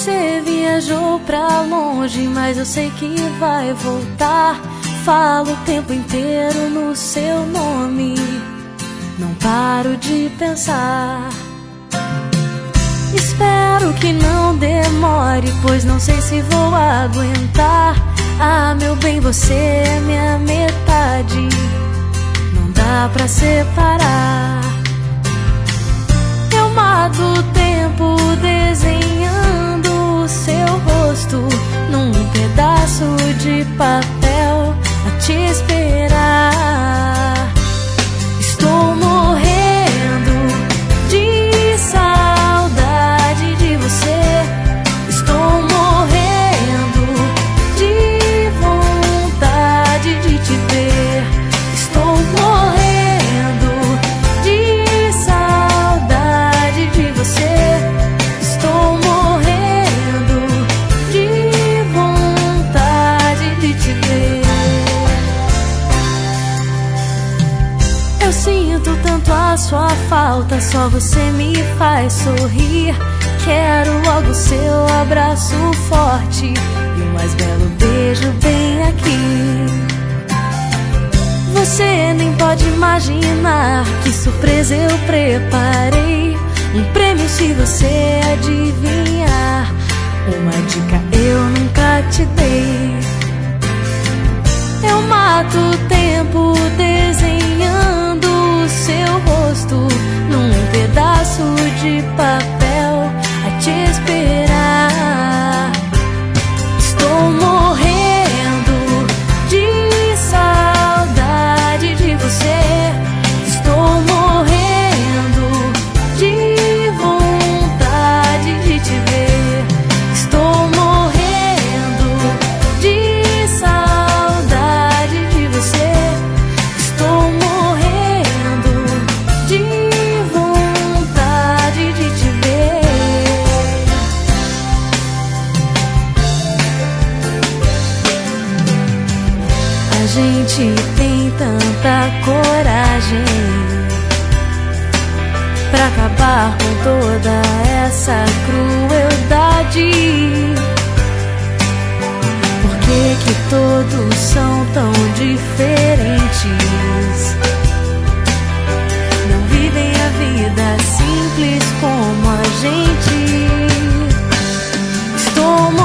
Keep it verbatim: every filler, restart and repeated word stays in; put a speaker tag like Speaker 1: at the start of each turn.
Speaker 1: Você viajou pra longe, mas eu sei que vai voltar. Falo o tempo inteiro no seu nome, não paro de pensar. Espero que não demore, pois não sei se vou aguentar. Ah, meu bem, você é minha metade, não dá pra separar. Eu mato o tempo desenhando o seu rosto num pedaço de papel a te esperar. Estou morrendo de saudade de você. Estou morrendo de vontade de te ver. Estou morrendo de saudade de você. Estou morrendo de vontade de te ver. Eu sinto tanto a sua falta, só você me faz sorrir. Quero logo seu abraço forte e o mais belo beijo bem aqui. Você nem pode imaginar que surpresa eu preparei. Um prêmio se você adivinhar. Uma dica eu nunca te dei. Eu mato o tempo desenhando o seu rosto num pedaço de papel a te esperar. Estou morrendo de saudade de você. Estou morrendo de vontade de te ver. Estou morrendo de saudade de você. Estou morrendo de vontade de te ver. A gente tem tanta coragem pra acabar com toda essa crueldade. Por que que todos são tão diferentes? Não vivem a vida simples como a gente. Estou